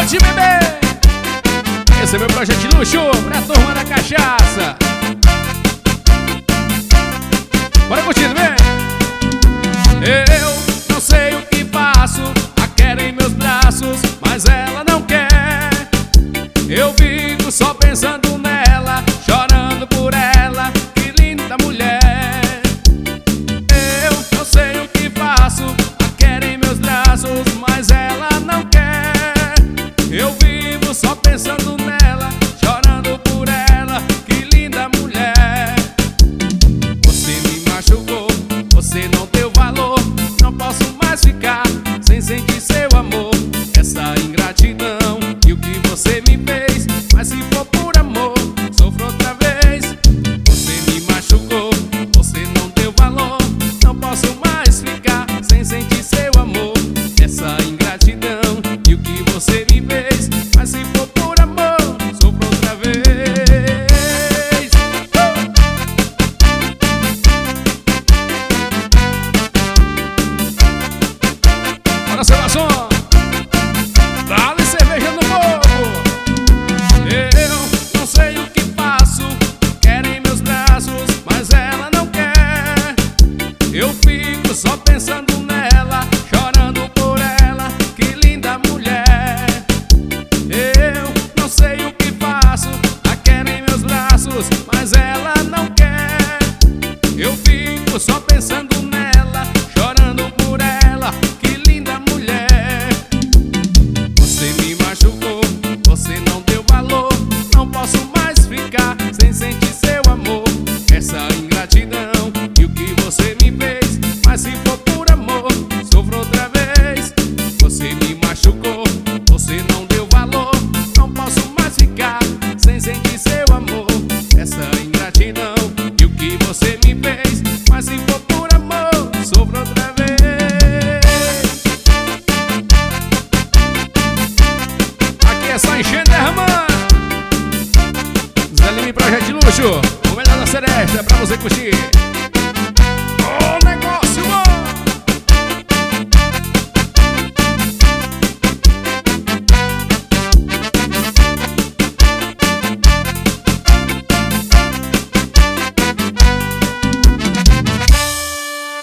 Pode beber. Esse é meu projeto de luxo pra turma da cachaça. Bora curtindo, vem. Eu não sei o que faço, a quero em meus braços, mas ela não quer. Eu fico só pensando nela, chorando por ela, que linda mulher. Eu não sei o que faço, a quero em meus braços, mas ela não quer. Eu vivo só pensando nela, chorando por ela, que linda mulher. Você me machucou, você não deu valor, não posso mais ficar sem sentir seu amor. Essa ingratidão e o que você me fez, mas se for por amor, sofro outra vez. Você me machucou, você não deu valor, não posso mais ficar sem sentir seu amor. Essa ingratidão e o que você me fez, mas se for por amor, sofro outra vez. Bora, Sebastião, dá-lhe cerveja no povo. Eu não sei o que faço, quero em meus braços, mas ela não quer. Eu fico só pensando nela, chorando por ela, que linda mulher. Eu não sei o que faço, a quero em meus braços, mas ela não quer. Eu fico só pensando nela, chorando por ela, que linda mulher. Você me machucou, você não deu valor, não posso mais ficar sem sentir seu amor. Essa ingratidão e o que você me fez, mas se for por amor, sofro outra vez. Você me machucou, você não deu valor, não posso mais ficar sem sentir seu amor. Essa ingratidão e o que você me fez, mas se for por amor, sofro outra vez. Aqui é só enchendo, derramando. Zé Lima, projeto de luxo, o melhor da seresta é pra você curtir.